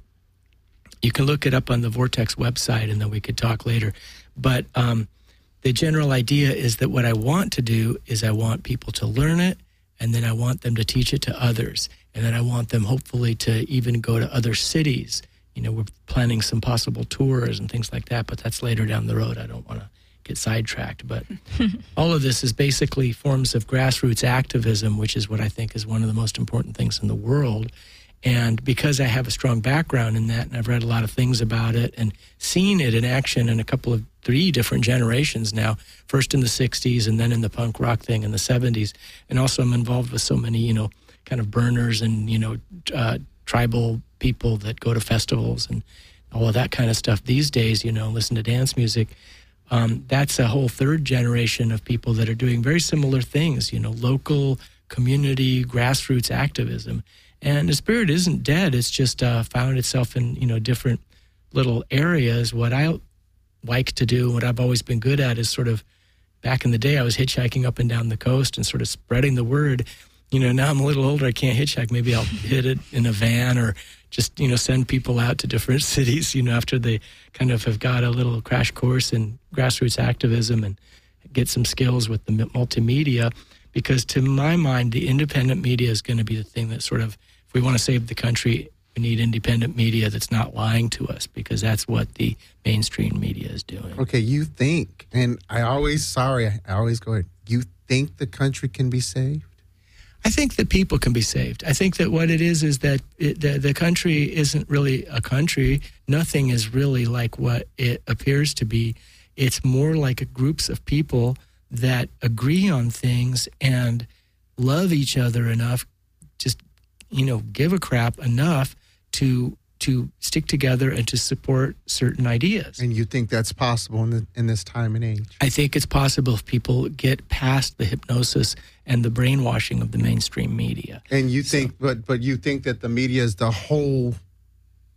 you can look it up on the Vortex website, and then we could talk later. But um, the general idea is that what I want to do is I want people to learn it, and then I want them to teach it to others. And then I want them hopefully to even go to other cities. You know, we're planning some possible tours and things like that, but that's later down the road. I don't want to get sidetracked. But all of this is basically forms of grassroots activism, which is what I think is one of the most important things in the world. And because I have a strong background in that, and I've read a lot of things about it and seen it in action in a couple of three different generations now, first in the sixties and then in the punk rock thing in the seventies. And also I'm involved with so many, you know, kind of burners and, you know, uh, tribal people that go to festivals and all of that kind of stuff these days, you know, listen to dance music. Um, that's a whole third generation of people that are doing very similar things, you know, local community grassroots activism. And the spirit isn't dead. It's just uh, found itself in, you know, different little areas. What I like to do, what I've always been good at is sort of, back in the day, I was hitchhiking up and down the coast and sort of spreading the word. You know, now I'm a little older, I can't hitchhike. Maybe I'll hit it in a van or just, you know, send people out to different cities, you know, after they kind of have got a little crash course in grassroots activism and get some skills with the multimedia. Because to my mind, the independent media is going to be the thing that sort of, if we want to save the country, we need independent media that's not lying to us, because that's what the mainstream media is doing. Okay, you think, and I always, sorry, I always go ahead, you think the country can be saved? I think that people can be saved. I think that what it is is that it, the, the country isn't really a country. Nothing is really like what it appears to be. It's more like a groups of people that agree on things and love each other enough, just, you know, give a crap enough to to stick together and to support certain ideas. And you think that's possible in, the, in this time and age? I think it's possible if people get past the hypnosis and the brainwashing of the mainstream media. And you So- think, but but you think that the media is the whole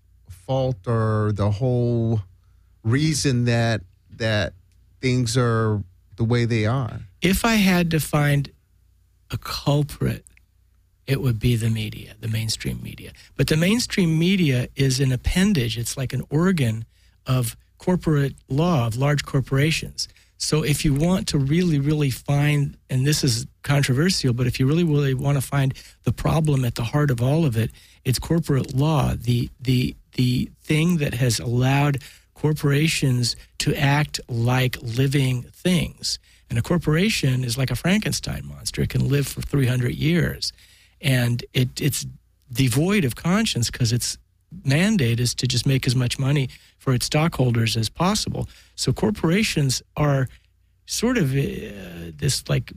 fault or the whole reason that that things are the way they are? If I had to find a culprit, it would be the media, the mainstream media. But the mainstream media is an appendage. It's like an organ of corporate law, of large corporations. So if you want to really, really find, and this is controversial, but if you really, really want to find the problem at the heart of all of it, it's corporate law, the the the thing that has allowed corporations to act like living things. And a corporation is like a Frankenstein monster. It can live for three hundred years. And it it's devoid of conscience because its mandate is to just make as much money for its stockholders as possible. So corporations are sort of uh, this like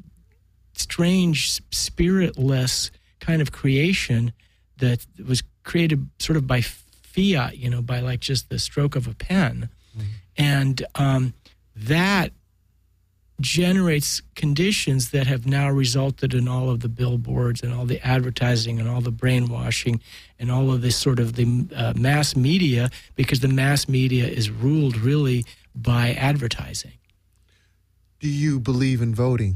strange, spiritless kind of creation that was created sort of by fiat, you know, by like just the stroke of a pen. Mm-hmm. And um, that generates conditions that have now resulted in all of the billboards and all the advertising and all the brainwashing and all of this sort of the uh, mass media, because the mass media is ruled really by advertising. Do you believe in voting?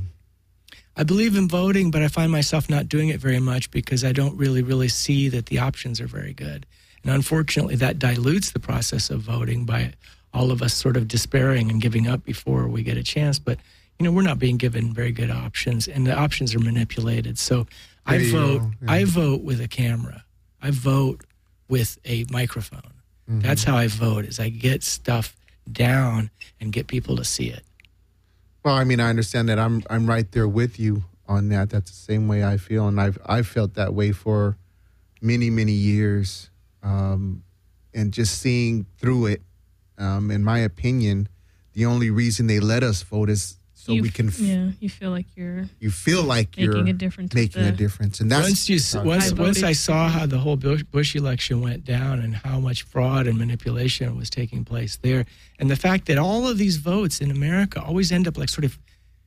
I believe in voting, but I find myself not doing it very much because I don't really, really see that the options are very good. And unfortunately, that dilutes the process of voting by all of us sort of despairing and giving up before we get a chance. But, you know, we're not being given very good options, and the options are manipulated. So I There you vote, go, yeah. I vote with a camera. I vote with a microphone. Mm-hmm. That's how I vote, is I get stuff down and get people to see it. Well, I mean, I understand that. I'm I'm right there with you on that. That's the same way I feel, and I've I've felt that way for many many years, um, and just seeing through it. Um, in my opinion, the only reason they let us vote is so you, we can. F- yeah, you feel like you're you feel like making you're a difference. making with a the, difference, and that's once you s- once I once voted. I saw how the whole Bush, Bush election went down and how much fraud and manipulation was taking place there, and the fact that all of these votes in America always end up like sort of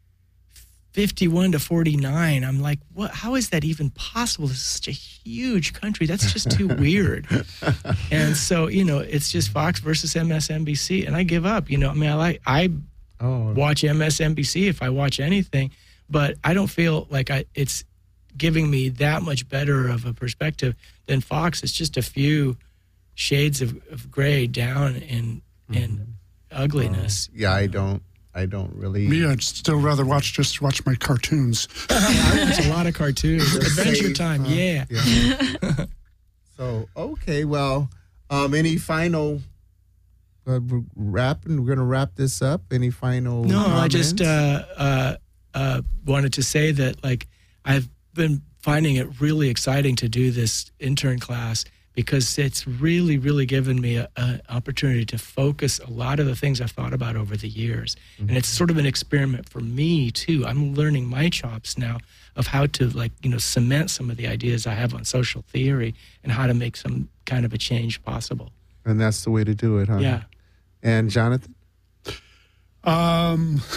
fifty-one to forty-nine. I'm like, what? How is that even possible? This is such a huge country. That's just too weird. And so, you know, it's just Fox versus M S N B C, and I give up. You know, I mean, I like I oh watch M S N B C if I watch anything, but I don't feel like I it's giving me that much better of a perspective than Fox. It's just a few shades of, of gray down in in ugliness. yeah. I don't I don't really. Me, I'd still rather watch just watch my cartoons. I watch a lot of cartoons. Adventure Safe, Time, huh? yeah. Yeah. So okay, well, um, any final uh, we're wrapping? We're gonna wrap this up. Any final? No, comments? I just uh, uh, uh, wanted to say that, like, I've been finding it really exciting to do this intern class because it's really, really given me an opportunity to focus a lot of the things I've thought about over the years. Mm-hmm. And it's sort of an experiment for me, too. I'm learning my chops now of how to, like, you know, cement some of the ideas I have on social theory and how to make some kind of a change possible. And that's the way to do it, huh? Yeah. And Jonathan? Um,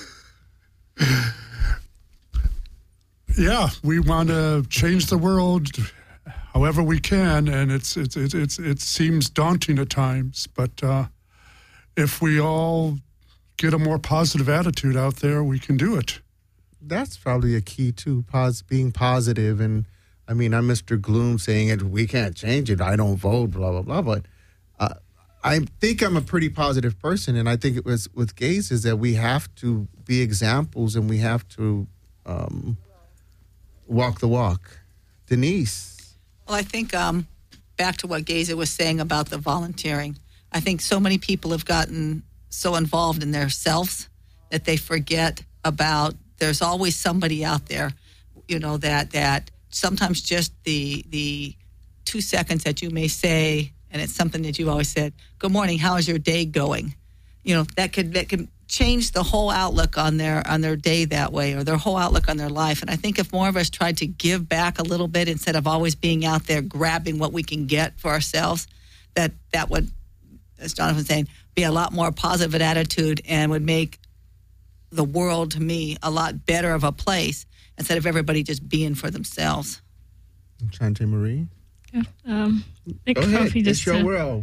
yeah, we want to change the world however we can, and it's it's it's, it's it seems daunting at times, but uh, if we all get a more positive attitude out there, we can do it. That's probably a key too. Pos- being positive, and I mean, I'm Mister Gloom saying it. We can't change it. I don't vote. Blah blah blah. But uh, I think I'm a pretty positive person, and I think it was with gays is that we have to be examples, and we have to um, walk the walk. Denise. Well, I think um, back to what Geza was saying about the volunteering. I think so many people have gotten so involved in themselves that they forget about there's always somebody out there, you know, that that sometimes just the the two seconds that you may say, and it's something that you always said, good morning, how is your day going? You know, that could that could change the whole outlook on their on their day that way, or their whole outlook on their life. And I think if more of us tried to give back a little bit instead of always being out there grabbing what we can get for ourselves, that that would, as Jonathan was saying, be a lot more positive an attitude and would make the world, to me, a lot better of a place instead of everybody just being for themselves. Chante Marie. Yeah, um, I think Go ahead. Kofi just It's your uh, world.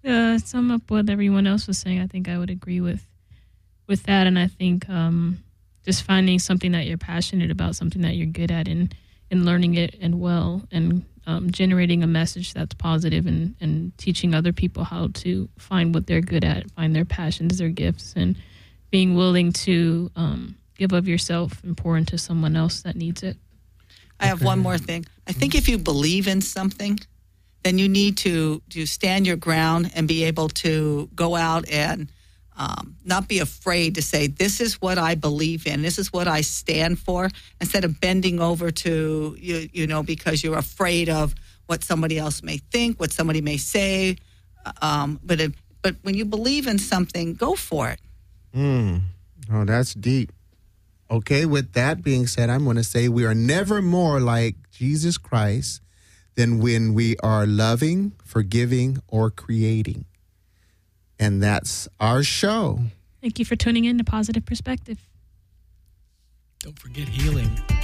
uh, sum up what everyone else was saying, I think I would agree with with that. And I think um, just finding something that you're passionate about, something that you're good at, and, and learning it and well, and um, generating a message that's positive, and, and teaching other people how to find what they're good at, find their passions, their gifts, and being willing to um, give of yourself and pour into someone else that needs it. I have one more thing. I think if you believe in something, then you need to, to stand your ground and be able to go out and um, not be afraid to say, this is what I believe in, this is what I stand for, instead of bending over to, you, you know, because you're afraid of what somebody else may think, what somebody may say. Um, but, if, but when you believe in something, go for it. Mm. Oh, that's deep. Okay, with that being said, I'm going to say we are never more like Jesus Christ than when we are loving, forgiving, or creating. And that's our show. Thank you for tuning in to Positive Perspective. Don't forget healing.